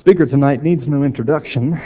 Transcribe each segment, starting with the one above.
speaker tonight needs no introduction,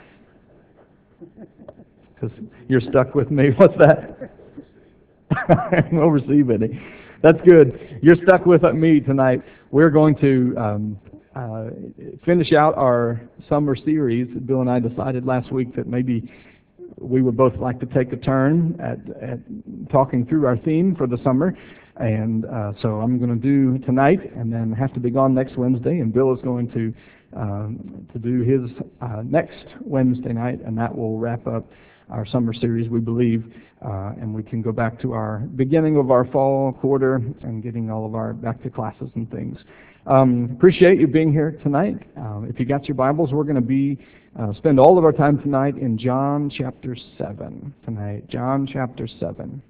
because you're stuck with me. What's that? We'll receive it. That's good. You're stuck with me tonight. We're going to finish out our summer series. Bill and I decided last week that maybe we would both like to take a turn at talking through our theme for the summer. And so I'm going to do tonight and then have to be gone next Wednesday. And Bill is going to do his next Wednesday night, and that will wrap up our summer series, we believe, and we can go back to our beginning of our fall quarter and getting all of our back to classes and things. Appreciate you being here tonight. If you got your Bibles, we're going to spend all of our time tonight in John chapter 7 tonight. John chapter 7.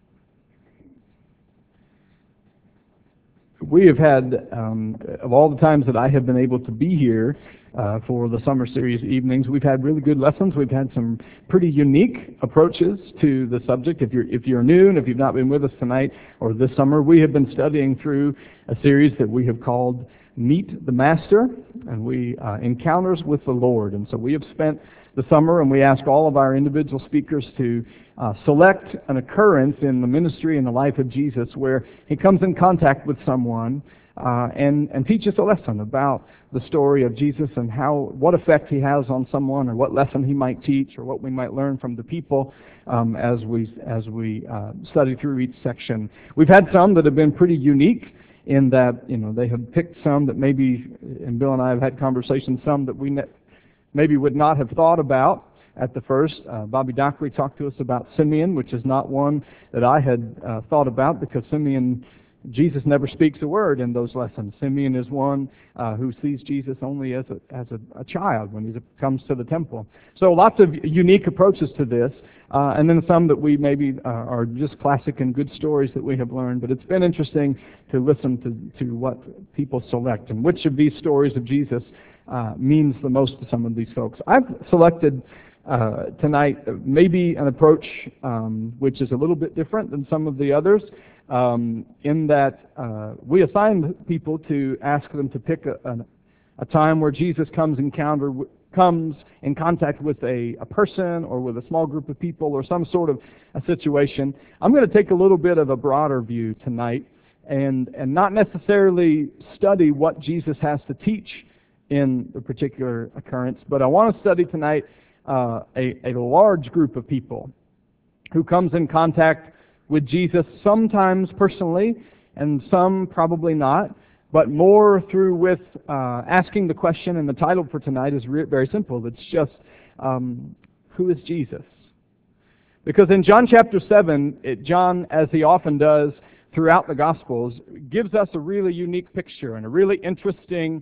We have had, of all the times that I have been able to be here for the summer series evenings, we've had really good lessons. We've had some pretty unique approaches to the subject. If you're new and if you've not been with us tonight or this summer, we have been studying through a series that we have called Meet the Master, and we Encounters with the Lord. And so we have spent the summer, and we ask all of our individual speakers to select an occurrence in the ministry and the life of Jesus where he comes in contact with someone and teaches a lesson about the story of Jesus and what effect he has on someone, or what lesson he might teach, or what we might learn from the people as we study through each section. We've had some that have been pretty unique in that they have picked some that maybe, and Bill and I have had conversations, some that we maybe would not have thought about at the first. Bobby Dockery talked to us about Simeon, which is not one that I had thought about, because Jesus never speaks a word in those lessons. Simeon is one who sees Jesus only as a child when he comes to the temple. So lots of unique approaches to this, and then some that we maybe are just classic and good stories that we have learned. But it's been interesting to listen to what people select and which of these stories of Jesus means the most to some of these folks. I've selected tonight maybe an approach which is a little bit different than some of the others, in that we assign people to ask them to pick a time where Jesus comes in contact with a person or with a small group of people or some sort of a situation. I'm going to take a little bit of a broader view tonight and not necessarily study what Jesus has to teach in the particular occurrence, but I want to study tonight a large group of people who comes in contact with Jesus, sometimes personally, and some probably not, but more through with asking the question, and the title for tonight is very simple. It's just, who is Jesus? Because in John chapter 7, John, as he often does throughout the Gospels, gives us a really unique picture and a really interesting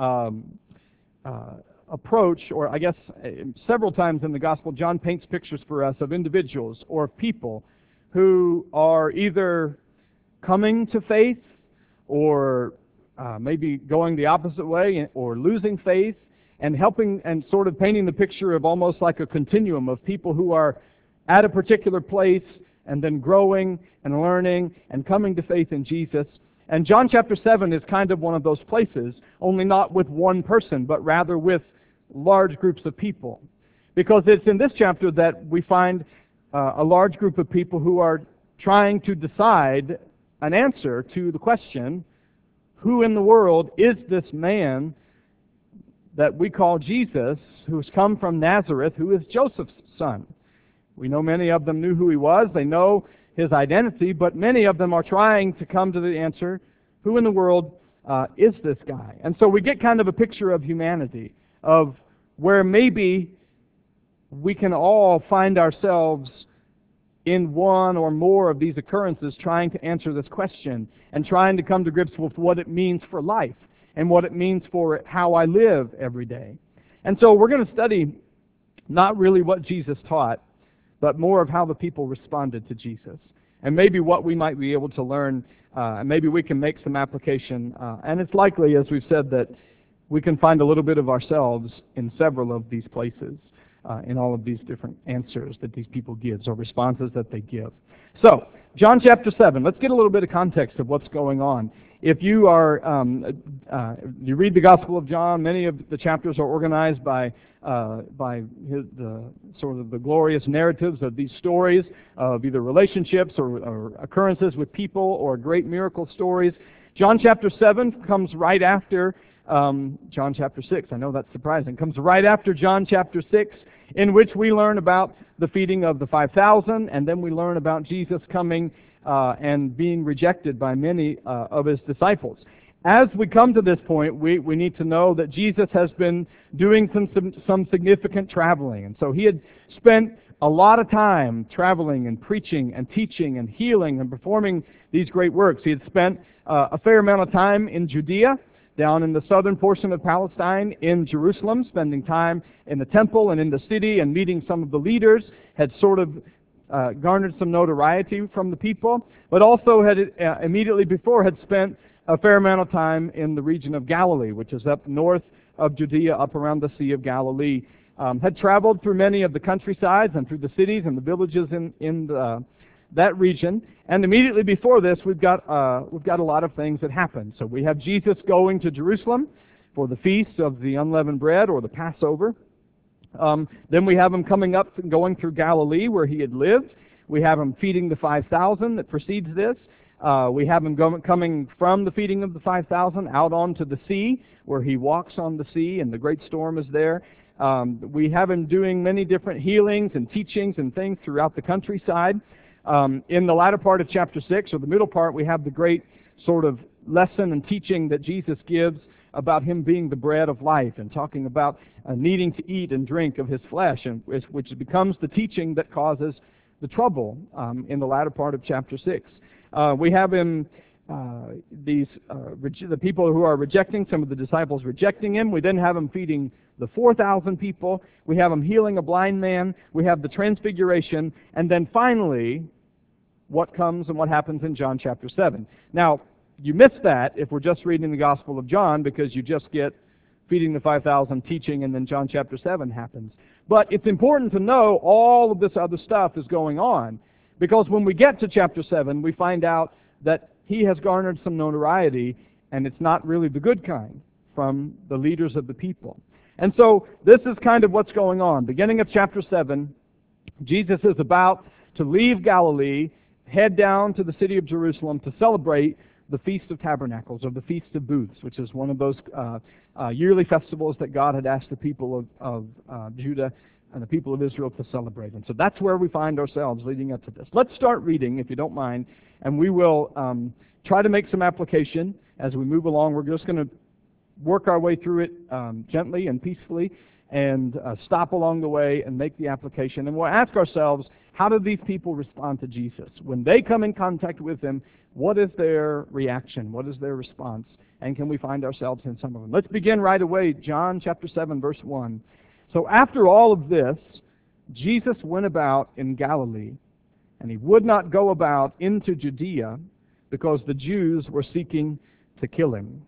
approach, or I guess several times in the Gospel, John paints pictures for us of individuals or people who are either coming to faith or maybe going the opposite way or losing faith, and helping and sort of painting the picture of almost like a continuum of people who are at a particular place and then growing and learning and coming to faith in Jesus. And John chapter 7 is kind of one of those places, only not with one person, but rather with large groups of people. Because it's in this chapter that we find a large group of people who are trying to decide an answer to the question, who in the world is this man that we call Jesus, who's come from Nazareth, who is Joseph's son? We know many of them knew who he was. They know his identity, but many of them are trying to come to the answer, who in the world is this guy? And so we get kind of a picture of humanity, of where maybe we can all find ourselves in one or more of these occurrences trying to answer this question and trying to come to grips with what it means for life and what it means for how I live every day. And so we're going to study not really what Jesus taught, but more of how the people responded to Jesus, and maybe what we might be able to learn, and maybe we can make some application. And it's likely, as we've said, that we can find a little bit of ourselves in several of these places, in all of these different answers that these people give, or responses that they give. So, John chapter 7, let's get a little bit of context of what's going on If you are, you read the Gospel of John, many of the chapters are organized by the sort of the glorious narratives of these stories of either relationships or occurrences with people or great miracle stories. John chapter 7 comes right after John chapter 6. I know that's surprising. Comes right after John chapter 6, in which we learn about the feeding of the 5,000, and then we learn about Jesus coming and being rejected by many of his disciples. As we come to this point, we need to know that Jesus has been doing some significant traveling. And so he had spent a lot of time traveling and preaching and teaching and healing and performing these great works. He had spent a fair amount of time in Judea, down in the southern portion of Palestine, in Jerusalem, spending time in the temple and in the city and meeting some of the leaders, had sort of garnered some notoriety from the people, but also had immediately before had spent a fair amount of time in the region of Galilee, which is up north of Judea, up around the Sea of Galilee. Had traveled through many of the countrysides and through the cities and the villages in that region. And immediately before this, we've got a lot of things that happen. So we have Jesus going to Jerusalem for the feast of the unleavened bread, or the Passover. Then we have him coming up and going through Galilee, where he had lived. We have him feeding the 5,000 that precedes this. We have him coming from the feeding of the 5,000 out onto the sea, where he walks on the sea, and the great storm is there. We have him doing many different healings and teachings and things throughout the countryside. In the latter part of chapter 6, or the middle part, we have the great sort of lesson and teaching that Jesus gives about him being the bread of life, and talking about needing to eat and drink of his flesh, and which becomes the teaching that causes the trouble in the latter part of chapter 6. We have him, the people who are rejecting, some of the disciples rejecting him. We then have him feeding the 4,000 people. We have him healing a blind man. We have the transfiguration. And then finally, what comes and what happens in John chapter 7. Now, you miss that if we're just reading the Gospel of John, because you just get feeding the 5,000, teaching, and then John chapter 7 happens. But it's important to know all of this other stuff is going on, because when we get to chapter 7, we find out that he has garnered some notoriety, and it's not really the good kind, from the leaders of the people. And so this is kind of what's going on. Beginning of chapter 7, Jesus is about to leave Galilee, head down to the city of Jerusalem to celebrate the Feast of Tabernacles, or the Feast of Booths, which is one of those yearly festivals that God had asked the people of Judah and the people of Israel to celebrate. And so that's where we find ourselves leading up to this. Let's start reading, if you don't mind, and we will try to make some application as we move along. We're just going to work our way through it gently and peacefully, and stop along the way and make the application. And we'll ask ourselves, how do these people respond to Jesus? When they come in contact with him, what is their reaction? What is their response? And can we find ourselves in some of them? Let's begin right away. John chapter 7, verse 1. So after all of this, Jesus went about in Galilee, and he would not go about into Judea, because the Jews were seeking to kill him.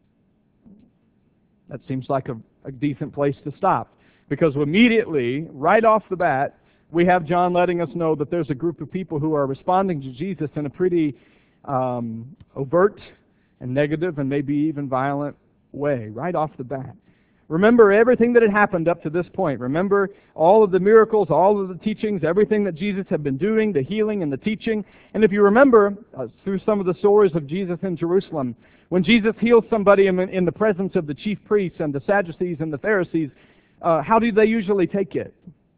That seems like a decent place to stop, because immediately, right off the bat, we have John letting us know that there's a group of people who are responding to Jesus in a pretty overt and negative and maybe even violent way, right off the bat. Remember everything that had happened up to this point. Remember all of the miracles, all of the teachings, everything that Jesus had been doing, the healing and the teaching. And if you remember, through some of the stories of Jesus in Jerusalem, when Jesus heals somebody in the presence of the chief priests and the Sadducees and the Pharisees, how do they usually take it?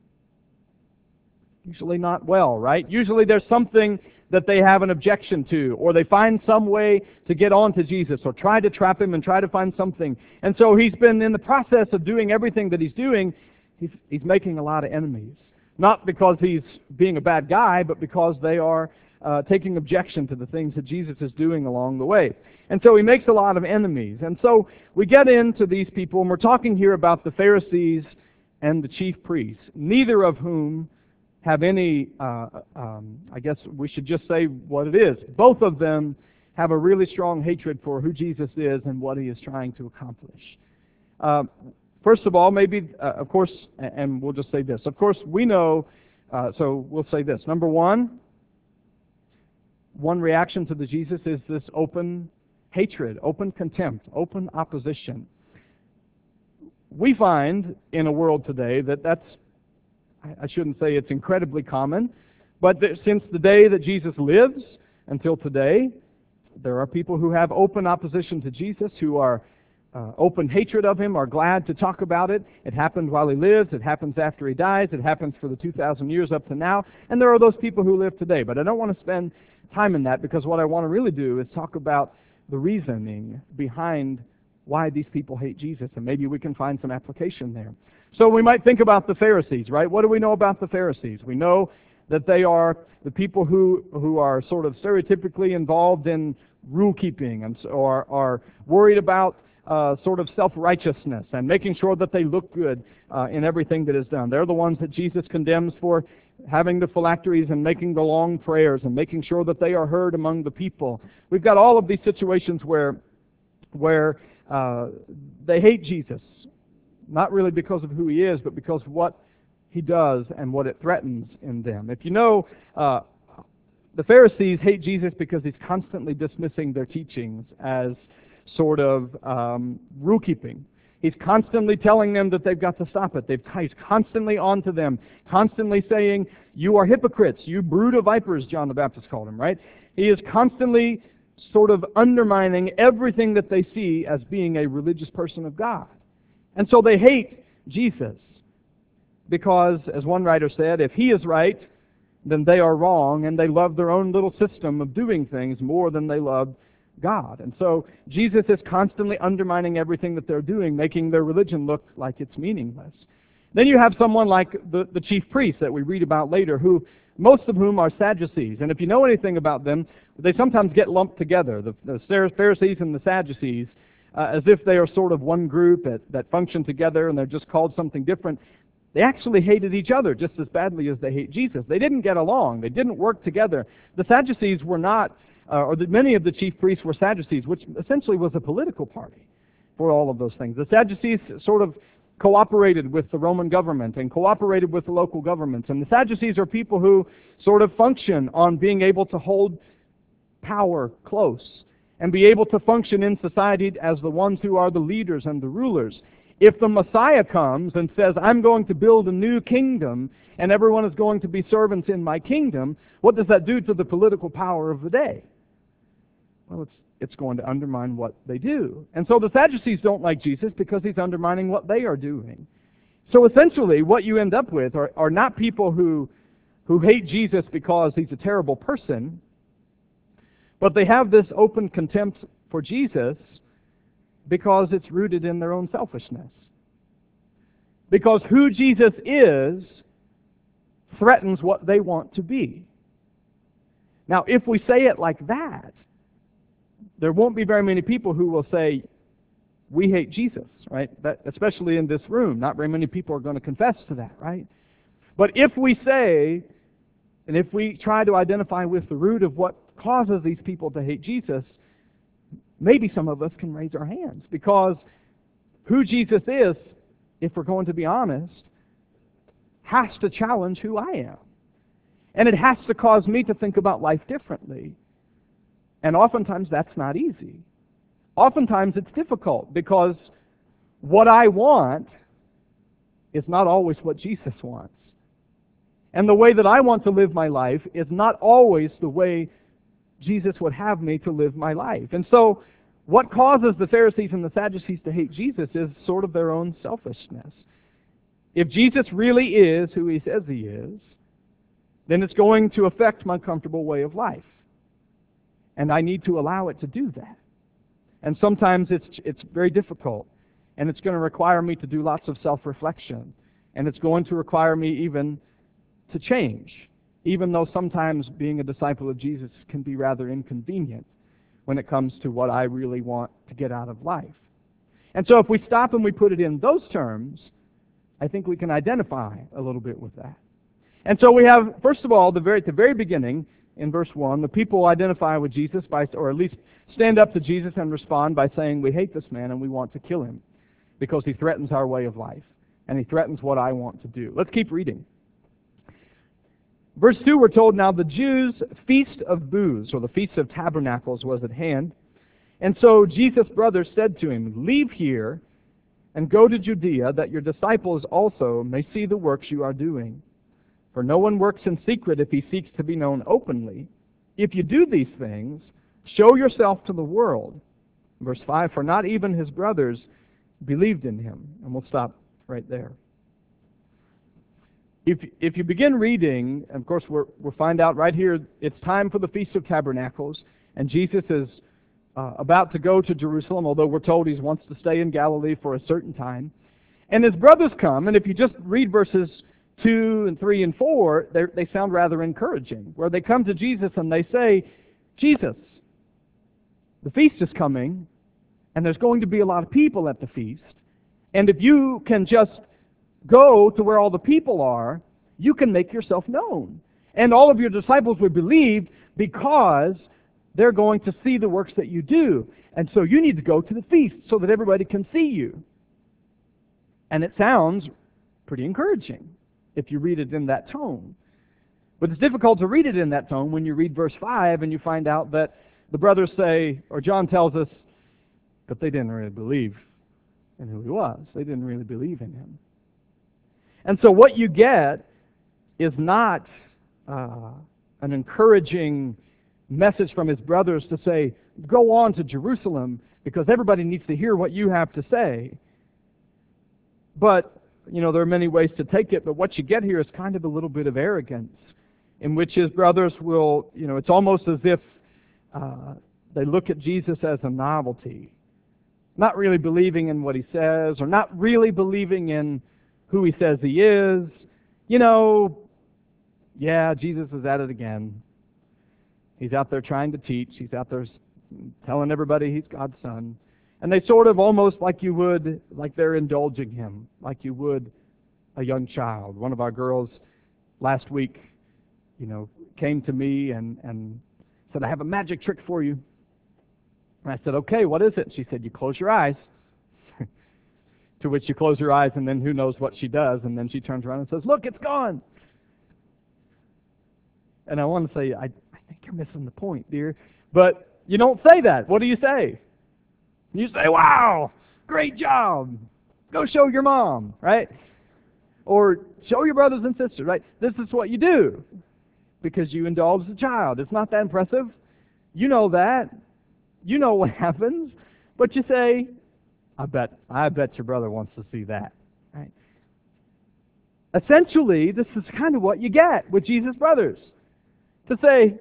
Usually not well, right? Usually there's something that they have an objection to, or they find some way to get on to Jesus, or try to trap him and try to find something. And so he's been in the process of doing everything that he's doing. He's making a lot of enemies. Not because he's being a bad guy, but because they are taking objection to the things that Jesus is doing along the way. And so he makes a lot of enemies. And so we get into these people, and we're talking here about the Pharisees and the chief priests, neither of whom have any, I guess we should just say what it is. Both of them have a really strong hatred for who Jesus is and what he is trying to accomplish. First of all, maybe, of course, and we'll just say this. Of course, we know, so we'll say this. Number one reaction to the Jesus is this open hatred, open contempt, open opposition. We find in a world today that's, I shouldn't say it's incredibly common, but since the day that Jesus lives until today, there are people who have open opposition to Jesus, who are open hatred of Him, are glad to talk about it. It happened while He lives, it happens after He dies, it happens for the 2,000 years up to now, and there are those people who live today. But I don't want to spend time in that, because what I want to really do is talk about the reasoning behind why these people hate Jesus, and maybe we can find some application there. So we might think about the Pharisees, right? What do we know about the Pharisees? We know that they are the people who are sort of stereotypically involved in rule-keeping and so are worried about sort of self-righteousness and making sure that they look good in everything that is done. They're the ones that Jesus condemns for having the phylacteries and making the long prayers and making sure that they are heard among the people. We've got all of these situations where they hate Jesus, not really because of who He is, but because of what He does and what it threatens in them. If you know, the Pharisees hate Jesus because He's constantly dismissing their teachings as sort of rule-keeping. He's constantly telling them that they've got to stop it. He's constantly on to them, constantly saying, "You are hypocrites, you brood of vipers," John the Baptist called them, right? He is constantly sort of undermining everything that they see as being a religious person of God. And so they hate Jesus because, as one writer said, if He is right, then they are wrong, and they love their own little system of doing things more than they love God. And so Jesus is constantly undermining everything that they're doing, making their religion look like it's meaningless. Then you have someone like the chief priests that we read about later, who most of whom are Sadducees. And if you know anything about them, they sometimes get lumped together, the Pharisees and the Sadducees, as if they are sort of one group that function together and they're just called something different. They actually hated each other just as badly as they hate Jesus. They didn't get along. They didn't work together. The Sadducees were not, many of the chief priests were Sadducees, which essentially was a political party for all of those things. The Sadducees sort of cooperated with the Roman government and cooperated with the local governments. And the Sadducees are people who sort of function on being able to hold power close and be able to function in society as the ones who are the leaders and the rulers. If the Messiah comes and says, "I'm going to build a new kingdom and everyone is going to be servants in my kingdom," what does that do to the political power of the day? Well, it's going to undermine what they do. And so the Sadducees don't like Jesus because He's undermining what they are doing. So essentially what you end up with are not people who hate Jesus because He's a terrible person, but they have this open contempt for Jesus because it's rooted in their own selfishness. Because who Jesus is threatens what they want to be. Now, if we say it like that, there won't be very many people who will say, "We hate Jesus," right? Especially in this room. Not very many people are going to confess to that, right? But if we say, and if we try to identify with the root of what causes these people to hate Jesus, maybe some of us can raise our hands, because who Jesus is, if we're going to be honest, has to challenge who I am. And it has to cause me to think about life differently. And oftentimes that's not easy. Oftentimes it's difficult because what I want is not always what Jesus wants. And the way that I want to live my life is not always the way Jesus would have me to live my life. And so what causes the Pharisees and the Sadducees to hate Jesus is sort of their own selfishness. If Jesus really is who He says He is, then it's going to affect my comfortable way of life. And I need to allow it to do that. And sometimes it's very difficult. And it's going to require me to do lots of self-reflection. And it's going to require me even to change, even though sometimes being a disciple of Jesus can be rather inconvenient when it comes to what I really want to get out of life. And so if we stop and we put it in those terms, I think we can identify a little bit with that. And so we have, first of all, at the very beginning, in verse 1, the people identify with Jesus, or at least stand up to Jesus and respond by saying, "We hate this man and we want to kill him because he threatens our way of life and he threatens what I want to do." Let's keep reading. Verse 2, we're told, "Now the Jews' feast of booths," or the Feast of Tabernacles, was at hand. And so Jesus' brothers said to him, "Leave here and go to Judea, that your disciples also may see the works you are doing. For no one works in secret if he seeks to be known openly. If you do these things, show yourself to the world." Verse 5, "For not even his brothers believed in him." And we'll stop right there. If you begin reading, and of course we'll find out right here, it's time for the Feast of Tabernacles, and Jesus is about to go to Jerusalem, although we're told he wants to stay in Galilee for a certain time. And his brothers come, and if you just read verses 2 and 3 and 4, they sound rather encouraging, where they come to Jesus and they say, "Jesus, the feast is coming, and there's going to be a lot of people at the feast, and if you can just go to where all the people are, you can make yourself known. And all of your disciples will believe because they're going to see the works that you do. And so you need to go to the feast so that everybody can see you." And it sounds pretty encouraging if you read it in that tone. But it's difficult to read it in that tone when you read verse 5 and you find out that the brothers say, or John tells us, but they didn't really believe in who he was. They didn't really believe in him. And so what you get is not an encouraging message from his brothers to say, "Go on to Jerusalem because everybody needs to hear what you have to say." But, there are many ways to take it, but what you get here is kind of a little bit of arrogance, in which his brothers will, it's almost as if they look at Jesus as a novelty, not really believing in what he says, or not really believing in who he says he is. Yeah, Jesus is at it again. He's out there trying to teach. He's out there telling everybody he's God's son. And they sort of almost like they're indulging him, like you would a young child. One of our girls last week, came to me and said, "I have a magic trick for you." And I said, "Okay, what is it?" She said, "You close your eyes." To which you close your eyes, and then who knows what she does, and then she turns around and says, "Look, it's gone." And I want to say, I think you're missing the point, dear. But you don't say that. What do you say? You say, "Wow, great job. Go show your mom," right? Or show your brothers and sisters, right? This is what you do because you indulge the child. It's not that impressive. You know that. You know what happens. But you say, I bet your brother wants to see that." Right? Essentially, this is kind of what you get with Jesus' brothers. To say,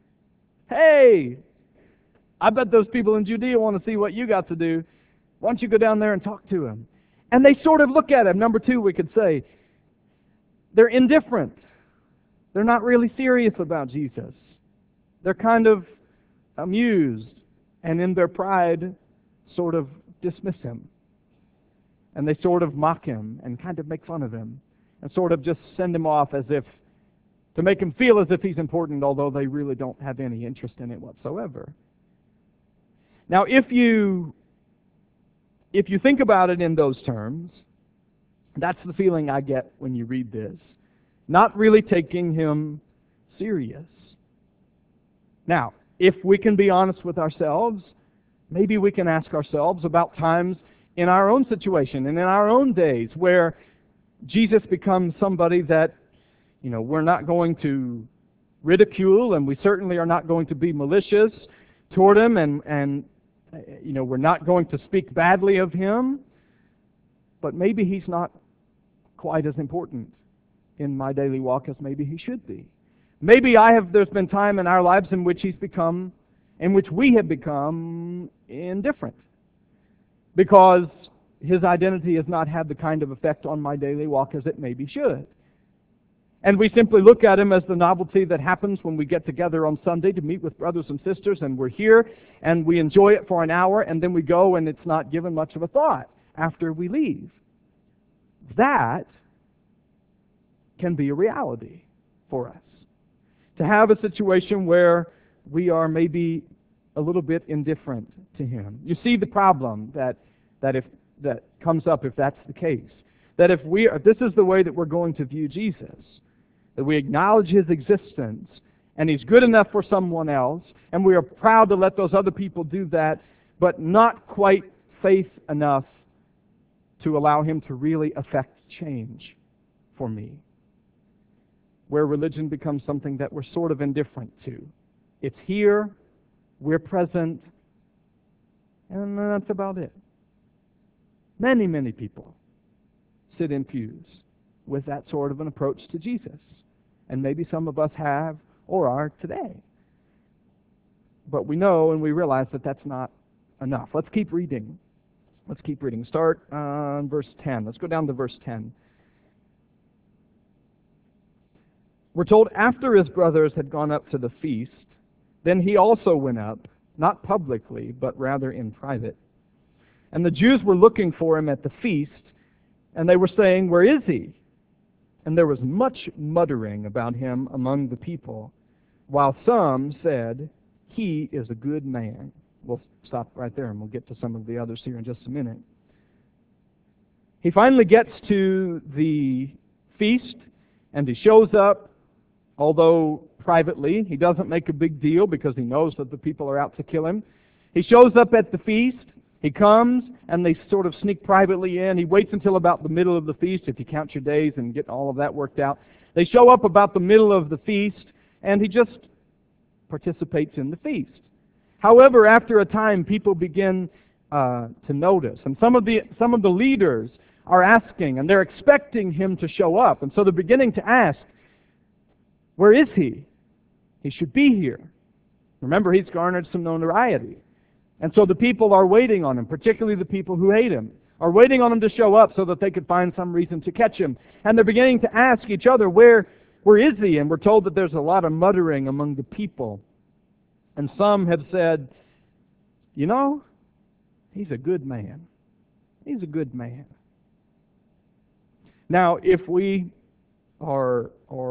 "Hey, I bet those people in Judea want to see what you got to do. Why don't you go down there and talk to him?" And they sort of look at him. Number 2, we could say, they're indifferent. They're not really serious about Jesus. They're kind of amused, and in their pride, sort of dismiss him. And they sort of mock him and kind of make fun of him and sort of just send him off as if to make him feel as if he's important, although they really don't have any interest in it whatsoever. Now, if you think about it in those terms, that's the feeling I get when you read this. Not really taking him serious. Now, if we can be honest with ourselves, maybe we can ask ourselves about times in our own situation and in our own days where Jesus becomes somebody that, we're not going to ridicule, and we certainly are not going to be malicious toward him, and we're not going to speak badly of him, but maybe he's not quite as important in my daily walk as maybe he should be. Maybe there's been time in our lives in which we have become indifferent because his identity has not had the kind of effect on my daily walk as it maybe should. And we simply look at him as the novelty that happens when we get together on Sunday to meet with brothers and sisters, and we're here, and we enjoy it for an hour, and then we go, and it's not given much of a thought after we leave. That can be a reality for us. To have a situation where we are maybe a little bit indifferent to him. You see the problem that comes up if that's the case. That if this is the way that we're going to view Jesus, that we acknowledge his existence, and he's good enough for someone else, and we are proud to let those other people do that, but not quite faith enough to allow Him to really affect change for me. Where religion becomes something that we're sort of indifferent to. It's here, we're present, and that's about it. Many, many people sit in pews with that sort of an approach to Jesus. And maybe some of us have or are today. But we know and we realize that that's not enough. Let's keep reading. Let's keep reading. Start on verse 10. Let's go down to verse 10. We're told after his brothers had gone up to the feast, then he also went up, not publicly, but rather in private. And the Jews were looking for him at the feast, and they were saying, "Where is he?" And there was much muttering about him among the people, while some said, "He is a good man." We'll stop right there, and we'll get to some of the others here in just a minute. He finally gets to the feast, and he shows up, although privately. He doesn't make a big deal because he knows that the people are out to kill him. He shows up at the feast. He comes, and they sort of sneak privately in. He waits until about the middle of the feast, if you count your days and get all of that worked out. They show up about the middle of the feast, and he just participates in the feast. However, after a time, people begin to notice, and some of the leaders are asking, and they're expecting him to show up, and so they're beginning to ask, "Where is he? He should be here." Remember, he's garnered some notoriety. And so the people are waiting on him, particularly the people who hate him, are waiting on him to show up so that they could find some reason to catch him. And they're beginning to ask each other, where is he? And we're told that there's a lot of muttering among the people. And some have said, "You know, he's a good man. He's a good man." Now, if we are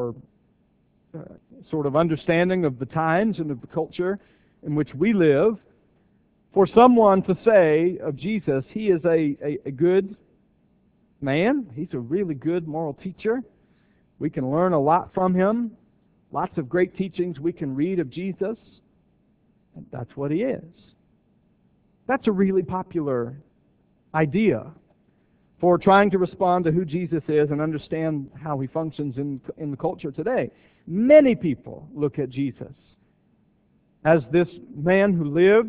sort of understanding of the times and of the culture in which we live, for someone to say of Jesus, he is a good man, he's a really good moral teacher, we can learn a lot from him, lots of great teachings we can read of Jesus, and that's what he is. That's a really popular idea for trying to respond to who Jesus is and understand how he functions in the culture today. Many people look at Jesus as this man who lived.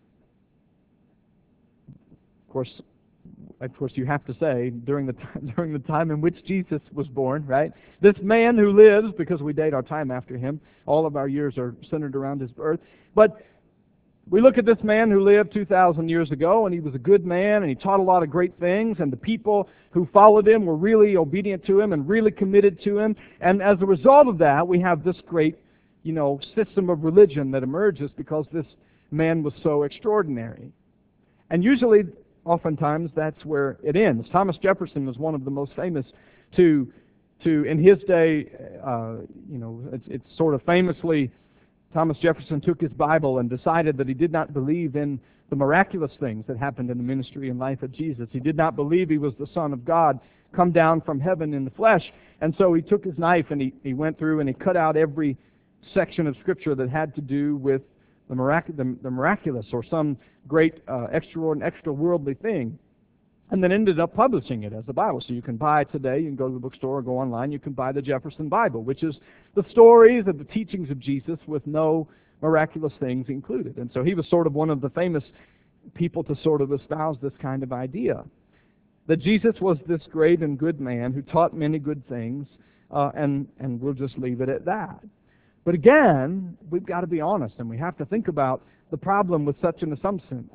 Of course, you have to say during the time in which Jesus was born, right? This man who lives, because we date our time after him, all of our years are centered around his birth. But we look at this man who lived 2,000 years ago, and he was a good man, and he taught a lot of great things, and the people who followed him were really obedient to him and really committed to him. And as a result of that, we have this great, system of religion that emerges because this man was so extraordinary. And usually, oftentimes, that's where it ends. Thomas Jefferson was one of the most famous to in his day, it's sort of famously, Thomas Jefferson took his Bible and decided that he did not believe in the miraculous things that happened in the ministry and life of Jesus. He did not believe he was the Son of God come down from heaven in the flesh. And so he took his knife and he went through and he cut out every section of Scripture that had to do with the miraculous or some great extra worldly thing, and then ended up publishing it as a Bible. So you can buy it today, you can go to the bookstore or go online, you can buy the Jefferson Bible, which is the stories of the teachings of Jesus with no miraculous things included. And so he was sort of one of the famous people to sort of espouse this kind of idea, that Jesus was this great and good man who taught many good things, and we'll just leave it at that. But again, we've got to be honest, and we have to think about the problem with such an assumption,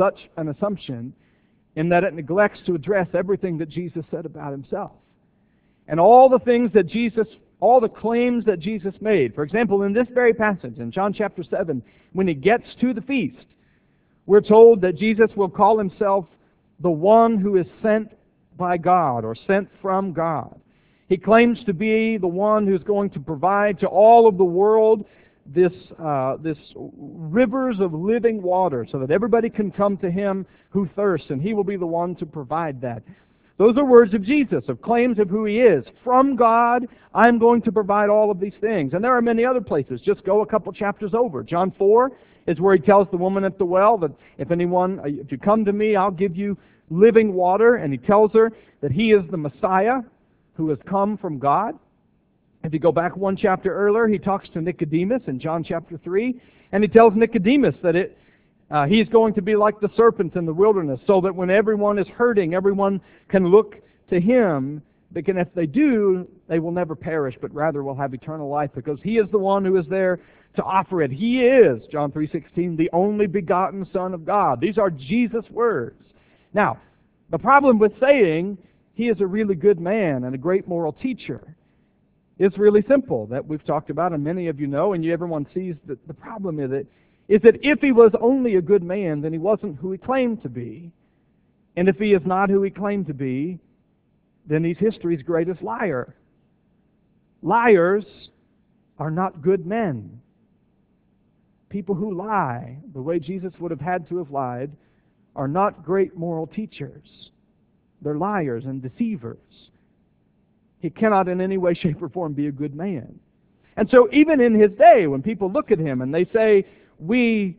in that it neglects to address everything that Jesus said about himself. And all the things that all the claims that Jesus made. For example, in this very passage, in John chapter 7, when he gets to the feast, we're told that Jesus will call himself the one who is sent by God or sent from God. He claims to be the one who's going to provide to all of the world this rivers of living water so that everybody can come to him who thirsts, and he will be the one to provide that. Those are words of Jesus, of claims of who he is. From God, I'm going to provide all of these things. And there are many other places. Just go a couple chapters over. John 4, is where he tells the woman at the well that if you come to me, I'll give you living water. And he tells her that he is the Messiah who has come from God. If you go back one chapter earlier, he talks to Nicodemus in John chapter 3, and he tells Nicodemus that he's going to be like the serpents in the wilderness, so that when everyone is hurting, everyone can look to him. Because if they do, they will never perish, but rather will have eternal life, because he is the one who is there to offer it. He is, John 3:16, the only begotten Son of God. These are Jesus' words. Now, the problem with saying he is a really good man and a great moral teacher is really simple, that we've talked about, and many of you know, and everyone sees that the problem with it is that if he was only a good man, then he wasn't who he claimed to be. And if he is not who he claimed to be, then he's history's greatest liar. Liars are not good men. People who lie, the way Jesus would have had to have lied, are not great moral teachers. They're liars and deceivers. He cannot in any way, shape, or form be a good man. And so even in his day, when people look at him and they say, we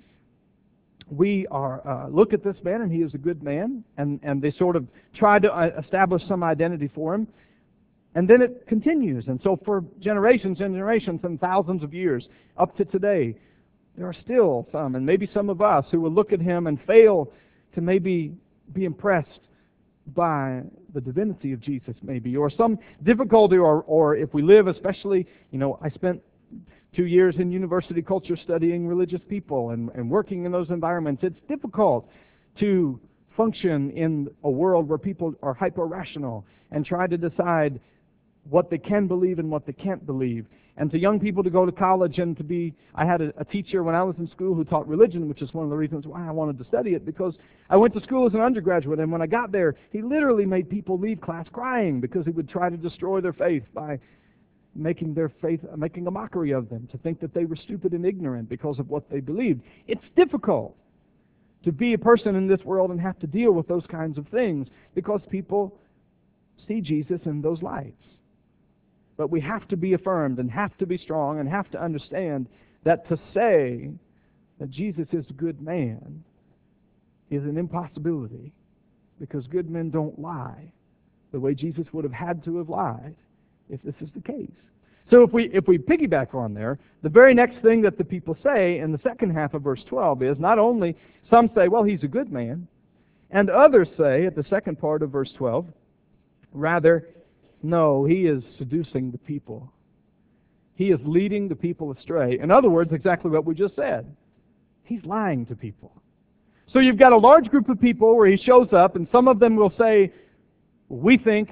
look at this man and he is a good man, and they sort of try to establish some identity for him, and then it continues. And so for generations and generations and thousands of years, up to today, there are still some, and maybe some of us, who will look at him and fail to maybe be impressed by the divinity of Jesus, maybe, or some difficulty, or if we live, especially, I spent 2 years in university culture studying religious people and working in those environments. It's difficult to function in a world where people are hyper-rational and try to decide what they can believe and what they can't believe. And to young people to go to college and to be... I had a teacher when I was in school who taught religion, which is one of the reasons why I wanted to study it, because I went to school as an undergraduate, and when I got there, he literally made people leave class crying because he would try to destroy their faith by making a mockery of them, to think that they were stupid and ignorant because of what they believed. It's difficult to be a person in this world and have to deal with those kinds of things because people see Jesus in those lights. But we have to be affirmed and have to be strong and have to understand that to say that Jesus is a good man is an impossibility, because good men don't lie the way Jesus would have had to have lied if this is the case. So if we piggyback on there, the very next thing that the people say in the second half of verse 12 is, not only some say, well, he's a good man, and others say at the second part of verse 12, rather, no, he is seducing the people. He is leading the people astray. In other words, exactly what we just said. He's lying to people. So you've got a large group of people where he shows up, and some of them will say, we think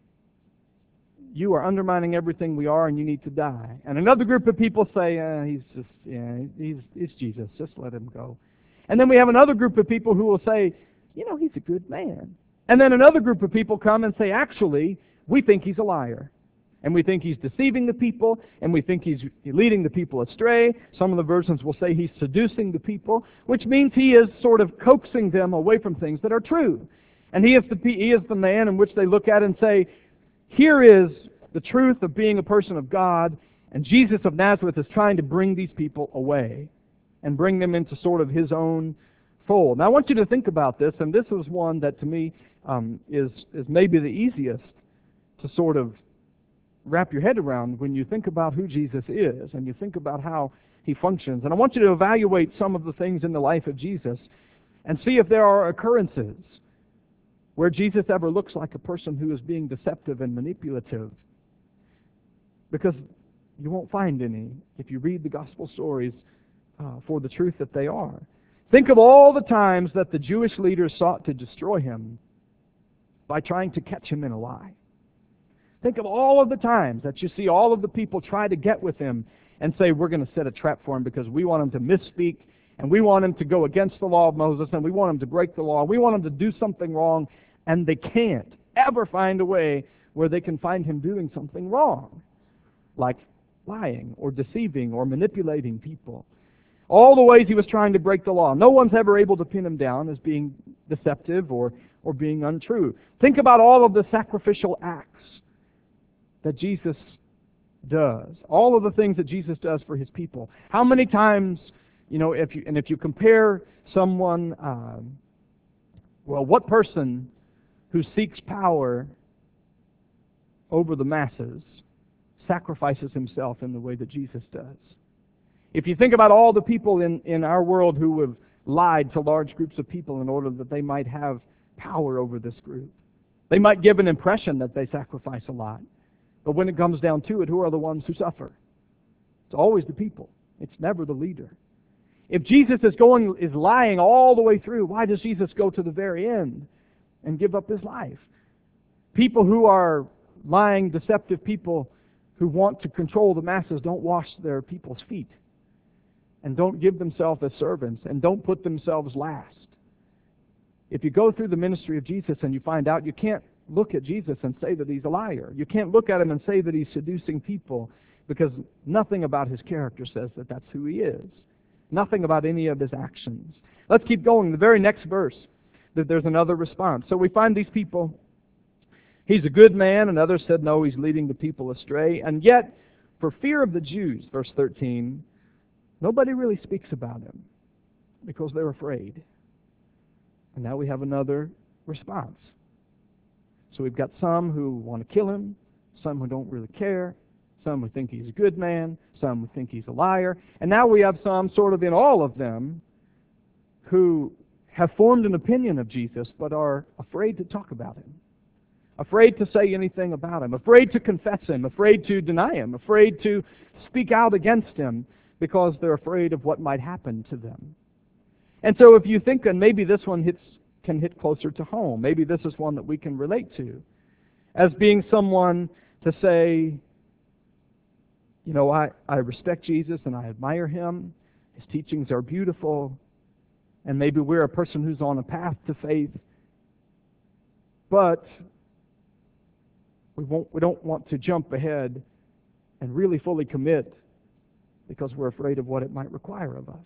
you are undermining everything we are and you need to die. And another group of people say, he's Jesus, just let him go. And then we have another group of people who will say, he's a good man. And then another group of people come and say, actually, we think he's a liar. And we think he's deceiving the people, and we think he's leading the people astray. Some of the versions will say he's seducing the people, which means he is sort of coaxing them away from things that are true. And he is the man in which they look at and say, here is the truth of being a person of God, and Jesus of Nazareth is trying to bring these people away and bring them into sort of his own fold. Now I want you to think about this, and this was one that to me is maybe the easiest to sort of wrap your head around when you think about who Jesus is and you think about how he functions. And I want you to evaluate some of the things in the life of Jesus and see if there are occurrences where Jesus ever looks like a person who is being deceptive and manipulative. Because you won't find any if you read the gospel stories for the truth that they are. Think of all the times that the Jewish leaders sought to destroy him by trying to catch him in a lie. Think of all of the times that you see all of the people try to get with him and say, we're going to set a trap for him because we want him to misspeak, and we want him to go against the law of Moses, and we want him to break the law. We want him to do something wrong, and they can't ever find a way where they can find him doing something wrong, like lying or deceiving or manipulating people. All the ways he was trying to break the law. No one's ever able to pin him down as being deceptive or being untrue. Think about all of the sacrificial acts that Jesus does. All of the things that Jesus does for his people. How many times If you compare someone, what person who seeks power over the masses sacrifices himself in the way that Jesus does? If you think about all the people in our world who have lied to large groups of people in order that they might have power over this group, they might give an impression that they sacrifice a lot. But when it comes down to it, who are the ones who suffer? It's always the people. It's never the leader. If Jesus is lying all the way through, why does Jesus go to the very end and give up his life? People who are lying, deceptive people who want to control the masses don't wash their people's feet and don't give themselves as servants and don't put themselves last. If you go through the ministry of Jesus and you find out, you can't look at Jesus and say that he's a liar. You can't look at him and say that he's seducing people, because nothing about his character says that that's who he is. Nothing about any of his actions. Let's keep going. The very next verse, that there's another response. So we find these people, he's a good man, and others said, no, he's leading the people astray. And yet, for fear of the Jews, verse 13, nobody really speaks about him because they're afraid. And now we have another response. So we've got some who want to kill him, some who don't really care, some who think he's a good man, some who think he's a liar, and now we have some, sort of in all of them, who have formed an opinion of Jesus but are afraid to talk about him, afraid to say anything about him, afraid to confess him, afraid to deny him, afraid to speak out against him because they're afraid of what might happen to them. And so if you think, and maybe this one can hit closer to home, maybe this is one that we can relate to, as being someone to say, I respect Jesus and I admire him, his teachings are beautiful, and maybe we're a person who's on a path to faith, but we don't want to jump ahead and really fully commit because we're afraid of what it might require of us.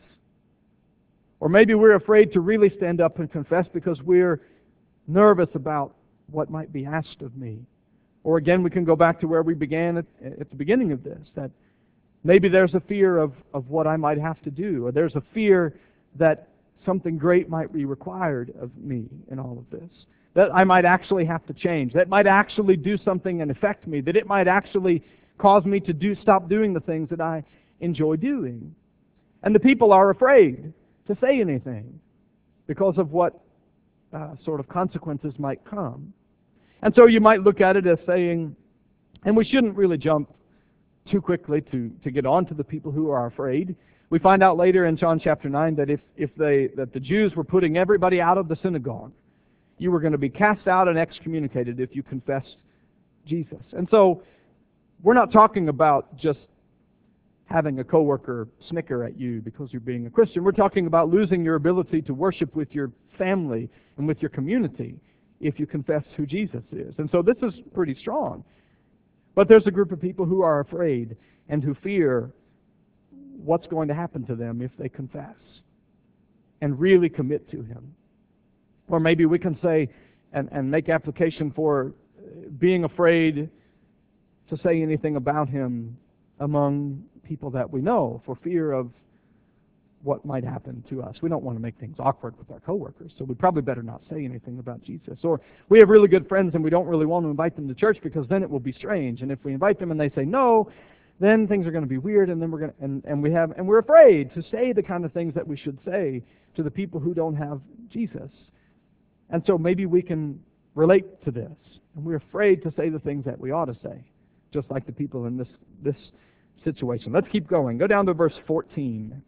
Or maybe we're afraid to really stand up and confess because we're nervous about what might be asked of me. Or again, we can go back to where we began at the beginning of this, that maybe there's a fear of what I might have to do, or there's a fear that something great might be required of me in all of this, that I might actually have to change, that might actually do something and affect me, that it might actually cause me to stop doing the things that I enjoy doing. And the people are afraid to say anything because of what sort of consequences might come. And so you might look at it as saying, and we shouldn't really jump too quickly to get on to the people who are afraid. We find out later in John chapter 9 that that the Jews were putting everybody out of the synagogue. You were going to be cast out and excommunicated if you confessed Jesus. And so we're not talking about just having a coworker snicker at you because you're being a Christian. We're talking about losing your ability to worship with your family and with your community if you confess who Jesus is. And so this is pretty strong. But there's a group of people who are afraid and who fear what's going to happen to them if they confess and really commit to him. Or maybe we can say and make application for being afraid to say anything about him among people that we know for fear of what might happen to us. We don't want to make things awkward with our coworkers, so we probably better not say anything about Jesus. Or we have really good friends and we don't really want to invite them to church because then it will be strange. And if we invite them and they say no, then things are going to be weird, and then we're afraid to say the kind of things that we should say to the people who don't have Jesus. And so maybe we can relate to this, and we're afraid to say the things that we ought to say, just like the people in this situation. Let's keep going. Go down to verse 14.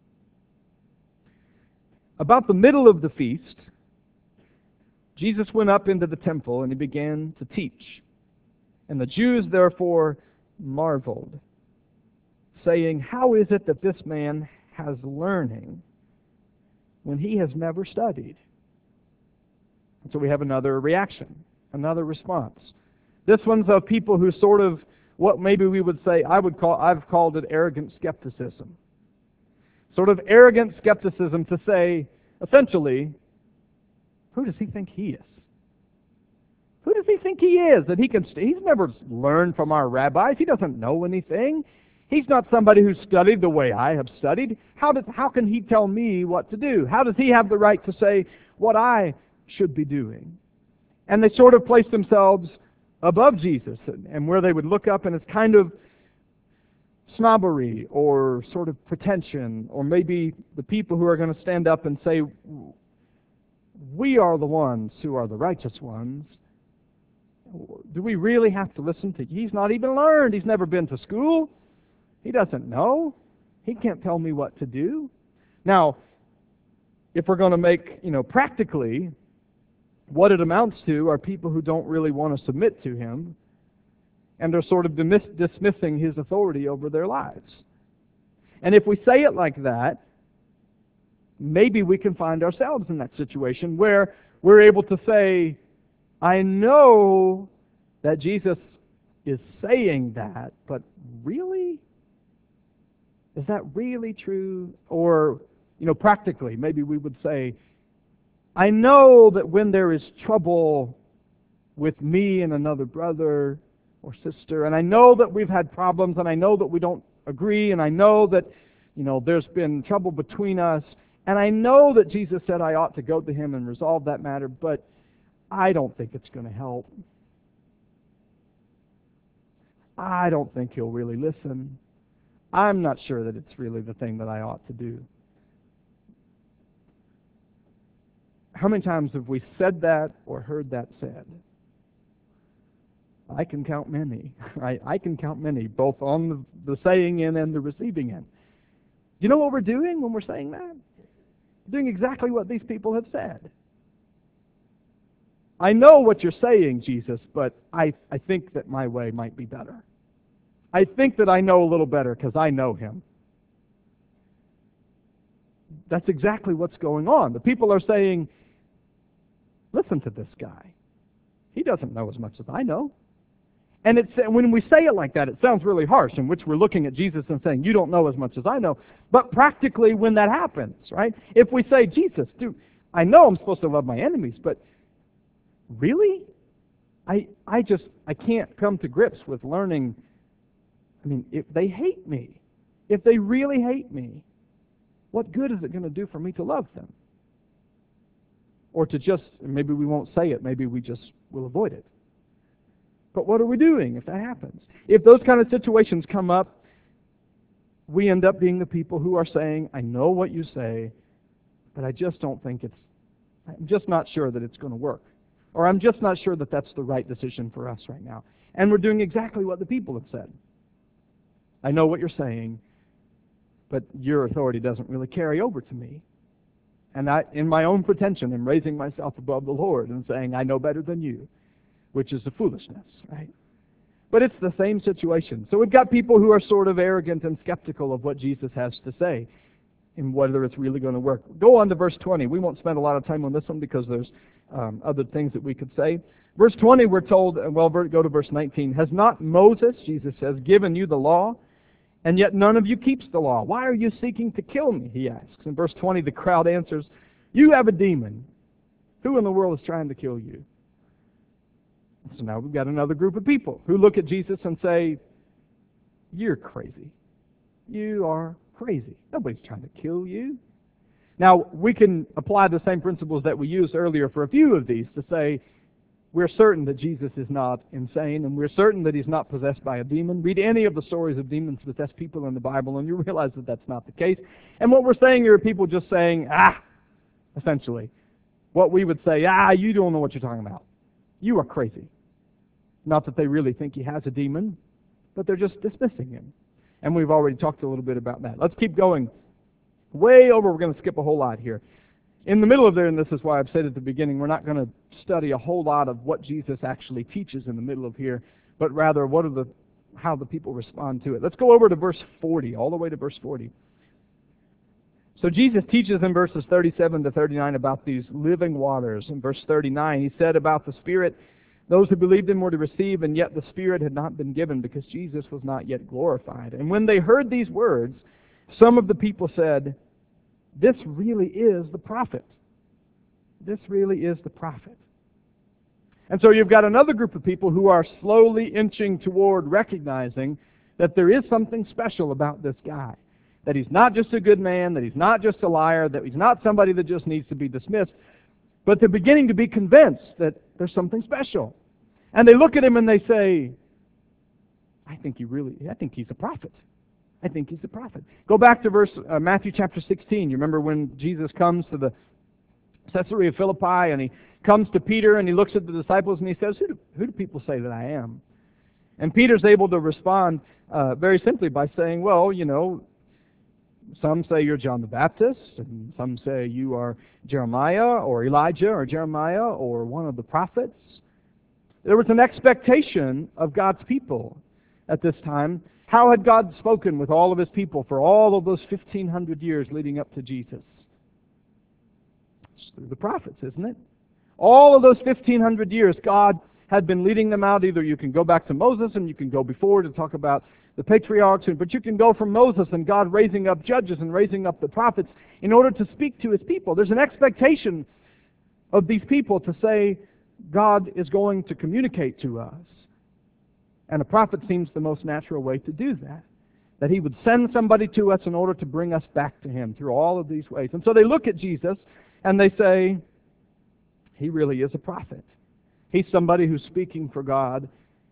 About the middle of the feast, Jesus went up into the temple and he began to teach. And the Jews therefore marveled, saying, "How is it that this man has learning when he has never studied?" And so we have another reaction, another response. This one's of people who sort of, what maybe we would say, I've called it arrogant skepticism. Sort of arrogant skepticism to say, essentially, who does he think he is? Who does he think he is? That he's never learned from our rabbis. He doesn't know anything. He's not somebody who studied the way I have studied. How can he tell me what to do? How does he have the right to say what I should be doing? And they sort of place themselves above Jesus, and where they would look up, and it's kind of snobbery or sort of pretension, or maybe the people who are going to stand up and say, we are the ones who are the righteous ones. Do we really have to listen to? He's not even learned. He's never been to school. He doesn't know. He can't tell me what to do. Now, if we're going to make, practically, what it amounts to are people who don't really want to submit to him, and they're sort of dismissing his authority over their lives. And if we say it like that, maybe we can find ourselves in that situation where we're able to say, I know that Jesus is saying that, but really? Is that really true? Or, practically, maybe we would say, I know that when there is trouble with me and another brother or sister, and I know that we've had problems, and I know that we don't agree, and I know that, there's been trouble between us, and I know that Jesus said I ought to go to him and resolve that matter, but I don't think it's going to help. I don't think he'll really listen. I'm not sure that it's really the thing that I ought to do. How many times have we said that or heard that said? I can count many. I can count many, both on the saying end and the receiving end. Do you know what we're doing when we're saying that? We're doing exactly what these people have said. I know what you're saying, Jesus, but I think that my way might be better. I think that I know a little better because I know him. That's exactly what's going on. The people are saying, listen to this guy. He doesn't know as much as I know. And when we say it like that, it sounds really harsh, in which we're looking at Jesus and saying, you don't know as much as I know. But practically when that happens, right? If we say, Jesus, dude, I know I'm supposed to love my enemies, but really? I can't come to grips with learning. If they hate me, if they really hate me, what good is it going to do for me to love them? Or to just, maybe we won't say it, maybe we just will avoid it. But what are we doing if that happens? If those kind of situations come up, we end up being the people who are saying, I know what you say, but I just don't think I'm just not sure that it's going to work. Or I'm just not sure that that's the right decision for us right now. And we're doing exactly what the people have said. I know what you're saying, but your authority doesn't really carry over to me. And I, in my own pretension, am raising myself above the Lord and saying, I know better than you, which is a foolishness, right? But it's the same situation. So we've got people who are sort of arrogant and skeptical of what Jesus has to say and whether it's really going to work. Go on to verse 20. We won't spend a lot of time on this one because there's other things that we could say. Verse 20, we're told, go to verse 19. Has not Moses, Jesus says, given you the law? And yet none of you keeps the law. Why are you seeking to kill me? He asks. In verse 20, the crowd answers, you have a demon. Who in the world is trying to kill you? So now we've got another group of people who look at Jesus and say, you're crazy. You are crazy. Nobody's trying to kill you. Now, we can apply the same principles that we used earlier for a few of these to say, we're certain that Jesus is not insane, and we're certain that he's not possessed by a demon. Read any of the stories of demons possessed people in the Bible, and you realize that that's not the case. And what we're saying here are people just saying, essentially. What we would say, you don't know what you're talking about. You are crazy. Not that they really think he has a demon, but they're just dismissing him. And we've already talked a little bit about that. Let's keep going. Way over, we're going to skip a whole lot here. In the middle of there, and this is why I've said at the beginning, we're not going to study a whole lot of what Jesus actually teaches in the middle of here, but rather how the people respond to it. Let's go over to verse 40, all the way to verse 40. So Jesus teaches in verses 37 to 39 about these living waters. In verse 39, he said about the Spirit, those who believed him were to receive, and yet the Spirit had not been given because Jesus was not yet glorified. And when they heard these words, some of the people said, this really is the prophet. This really is the prophet. And so you've got another group of people who are slowly inching toward recognizing that there is something special about this guy, that he's not just a good man, that he's not just a liar, that he's not somebody that just needs to be dismissed, but they're beginning to be convinced that there's something special. And they look at him and they say, I think he's a prophet. I think he's a prophet. Go back to Matthew chapter 16. You remember when Jesus comes to the Caesarea Philippi, and he comes to Peter and he looks at the disciples and he says, who do people say that I am? And Peter's able to respond very simply by saying, well, some say you're John the Baptist, and some say you are Jeremiah or Elijah or Jeremiah or one of the prophets. There was an expectation of God's people at this time. How had God spoken with all of His people for all of those 1,500 years leading up to Jesus? It's through the prophets, isn't it? All of those 1,500 years, God had been leading them out. Either you can go back to Moses and you can go before to talk about the patriarchs, but you can go from Moses and God raising up judges and raising up the prophets in order to speak to His people. There's an expectation of these people to say, God is going to communicate to us. And a prophet seems the most natural way to do that. That He would send somebody to us in order to bring us back to Him through all of these ways. And so they look at Jesus and they say, He really is a prophet. He's somebody who's speaking for God.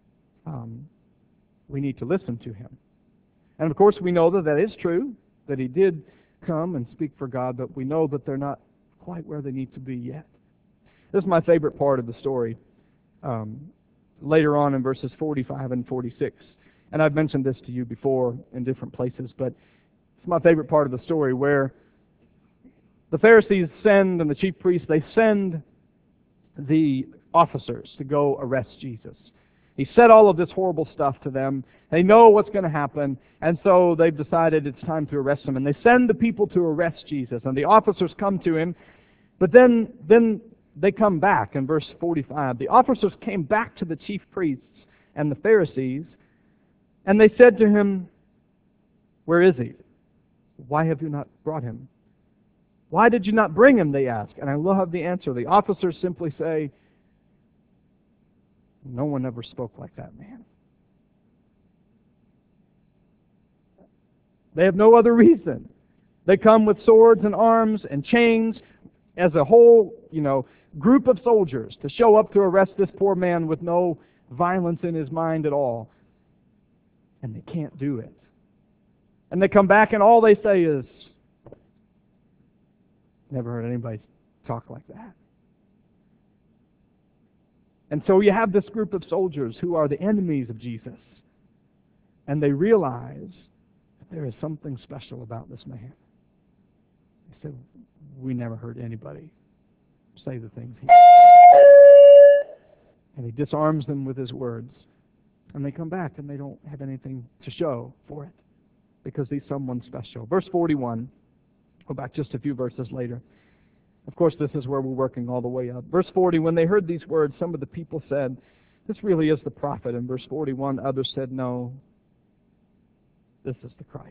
We need to listen to Him. And of course we know that that is true, that He did come and speak for God, but we know that they're not quite where they need to be yet. This is my favorite part of the story. Later on in verses 45 and 46. And I've mentioned this to you before in different places, but it's my favorite part of the story where the Pharisees send, and the chief priests, they send the officers to go arrest Jesus. He said all of this horrible stuff to them. They know what's going to happen, and so they've decided it's time to arrest Him. And they send the people to arrest Jesus, and the officers come to Him, but then they come back in verse 45. The officers came back to the chief priests and the Pharisees, and they said to Him, where is He? Why have you not brought Him? Why did you not bring Him, they ask. And I love the answer. The officers simply say, no one ever spoke like that man. They have no other reason. They come with swords and arms and chains as a whole, group of soldiers to show up to arrest this poor man with no violence in his mind at all. And they can't do it. And they come back and all they say is, never heard anybody talk like that. And so you have this group of soldiers who are the enemies of Jesus. And they realize that there is something special about this man. They said, we never heard anybody say the things he did. And He disarms them with His words. And they come back and they don't have anything to show for it because He's someone special. Verse 41, go back just a few verses later. Of course, this is where we're working all the way up. Verse 40, when they heard these words, some of the people said, this really is the prophet. In verse 41, others said, no, this is the Christ.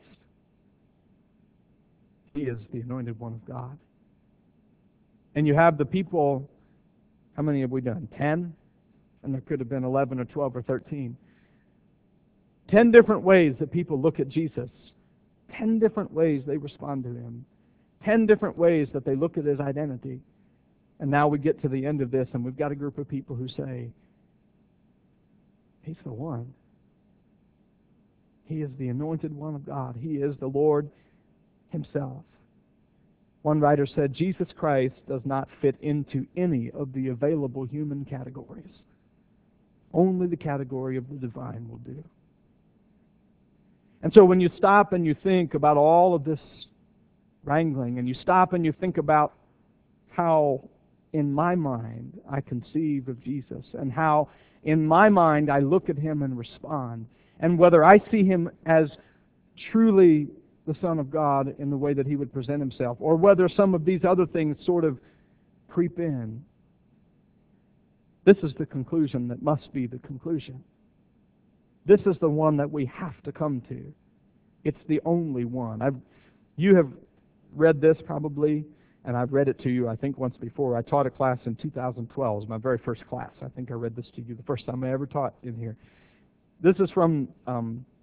He is the anointed one of God. And you have the people, how many have we done? 10? And there could have been 11 or 12 or 13. 10 different ways that people look at Jesus. 10 different ways they respond to Him. 10 different ways that they look at His identity. And now we get to the end of this, and we've got a group of people who say, He's the one. He is the anointed one of God. He is the Lord Himself. One writer said, Jesus Christ does not fit into any of the available human categories. Only the category of the divine will do. And so when you stop and you think about all of this wrangling, and you stop and you think about how in my mind I conceive of Jesus, and how in my mind I look at Him and respond, and whether I see Him as truly the Son of God in the way that He would present Himself, or whether some of these other things sort of creep in, this is the conclusion that must be the conclusion. This is the one that we have to come to. It's the only one. You have read this probably, and I've read it to you, I think, once before. I taught a class in 2012. It was my very first class. I think I read this to you the first time I ever taught in here. This is from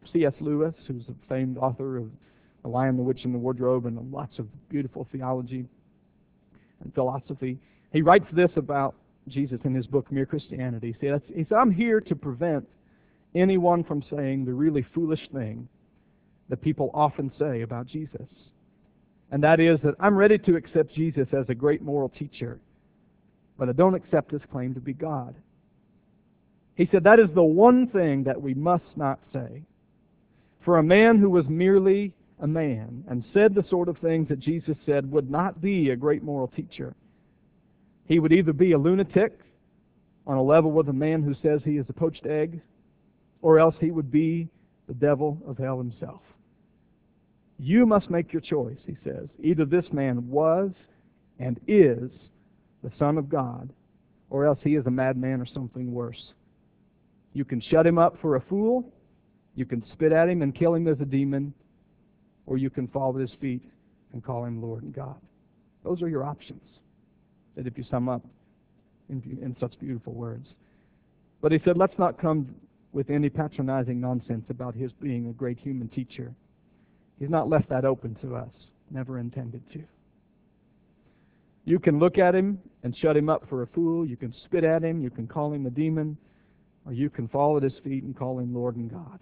C.S. Lewis, who's a famed author of The Lion, the Witch, and the Wardrobe, and lots of beautiful theology and philosophy, he writes this about Jesus in his book, Mere Christianity. He says, I'm here to prevent anyone from saying the really foolish thing that people often say about Jesus. And that is that I'm ready to accept Jesus as a great moral teacher, but I don't accept his claim to be God. He said that is the one thing that we must not say. For a man who was merely a man and said the sort of things that Jesus said would not be a great moral teacher. He would either be a lunatic on a level with a man who says he is a poached egg, or else he would be the devil of hell himself. You must make your choice, he says. Either this man was and is the Son of God, or else he is a madman or something worse. You can shut him up for a fool, you can spit at him and kill him as a demon, or you can fall at his feet and call him Lord and God. Those are your options, that if you sum up in such beautiful words. But he said, let's not come with any patronizing nonsense about his being a great human teacher. He's not left that open to us, never intended to. You can look at him and shut him up for a fool, you can spit at him, you can call him a demon, or you can fall at his feet and call him Lord and God.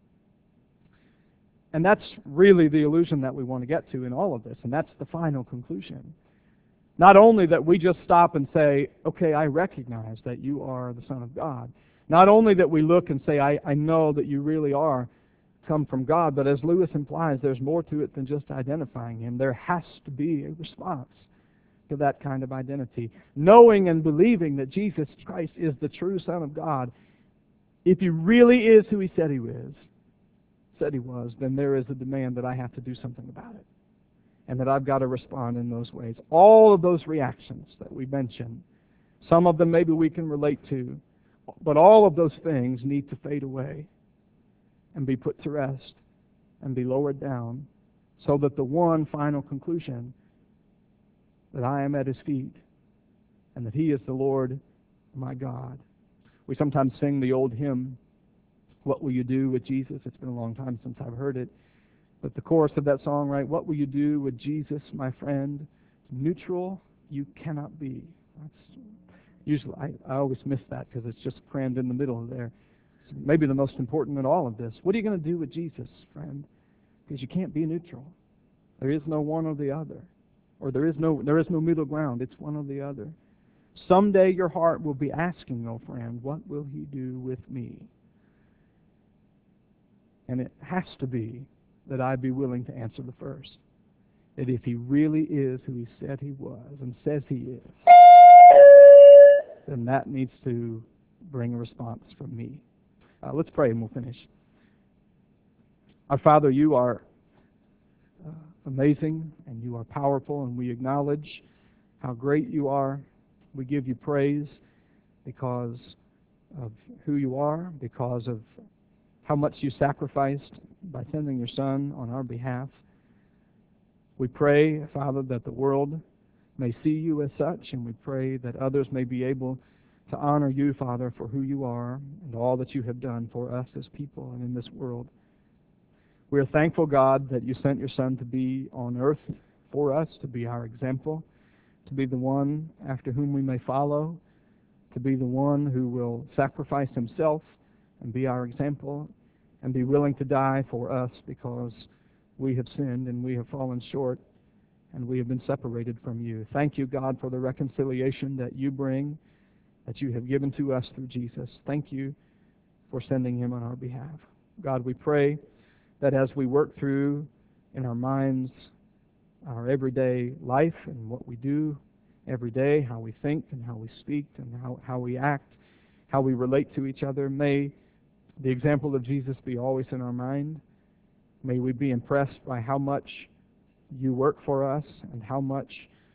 And that's really the illusion that we want to get to in all of this, and that's the final conclusion. Not only that we just stop and say, okay, I recognize that you are the Son of God. Not only that we look and say, I know that you really are come from God, but as Lewis implies, there's more to it than just identifying him. There has to be a response to that kind of identity. Knowing and believing that Jesus Christ is the true Son of God, if he really is who he said he was, then there is a demand that I have to do something about it, and that I've got to respond in those ways. All of those reactions that we mentioned, some of them maybe we can relate to, but all of those things need to fade away and be put to rest and be lowered down, so that the one final conclusion, that I am at his feet and that he is the Lord my God. We sometimes sing the old hymn, What Will You Do with Jesus? It's been a long time since I've heard it. But the chorus of that song, right? What will you do with Jesus, my friend? Neutral you cannot be. That's usually, I always miss that because it's just crammed in the middle there. It's maybe the most important in all of this. What are you going to do with Jesus, friend? Because you can't be neutral. There is no one or the other. Or there is no middle ground. It's one or the other. Someday your heart will be asking, oh friend, what will he do with me? And it has to be that I be willing to answer the first. That if he really is who he said he was and says he is, then that needs to bring a response from me. Let's pray and we'll finish. Our Father, you are amazing and you are powerful, and we acknowledge how great you are. We give you praise because of who you are, because of how much you sacrificed by sending your Son on our behalf. We pray, Father, that the world may see you as such, and we pray that others may be able to honor you, Father, for who you are and all that you have done for us as people and in this world. We are thankful, God, that you sent your Son to be on earth for us, to be our example, to be the one after whom we may follow, to be the one who will sacrifice himself and be our example and be willing to die for us because we have sinned and we have fallen short and we have been separated from you. Thank you, God, for the reconciliation that you bring, that you have given to us through Jesus. Thank you for sending him on our behalf. God, we pray that as we work through in our minds our everyday life and what we do every day, how we think and how we speak and how we act, how we relate to each other, may the example of Jesus be always in our mind. May we be impressed by how much you work for us and how much,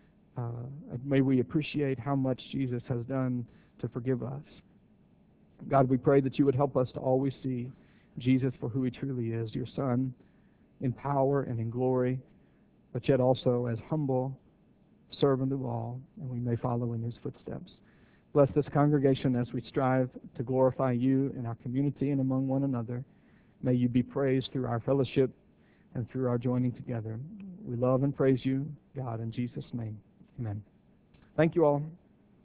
may we appreciate how much Jesus has done to forgive us. God, we pray that you would help us to always see Jesus for who he truly is, your Son, in power and in glory, but yet also as humble servant of all, and we may follow in his footsteps. Bless this congregation as we strive to glorify you in our community and among one another. May you be praised through our fellowship and through our joining together. We love and praise you, God, in Jesus' name. Amen. Thank you all.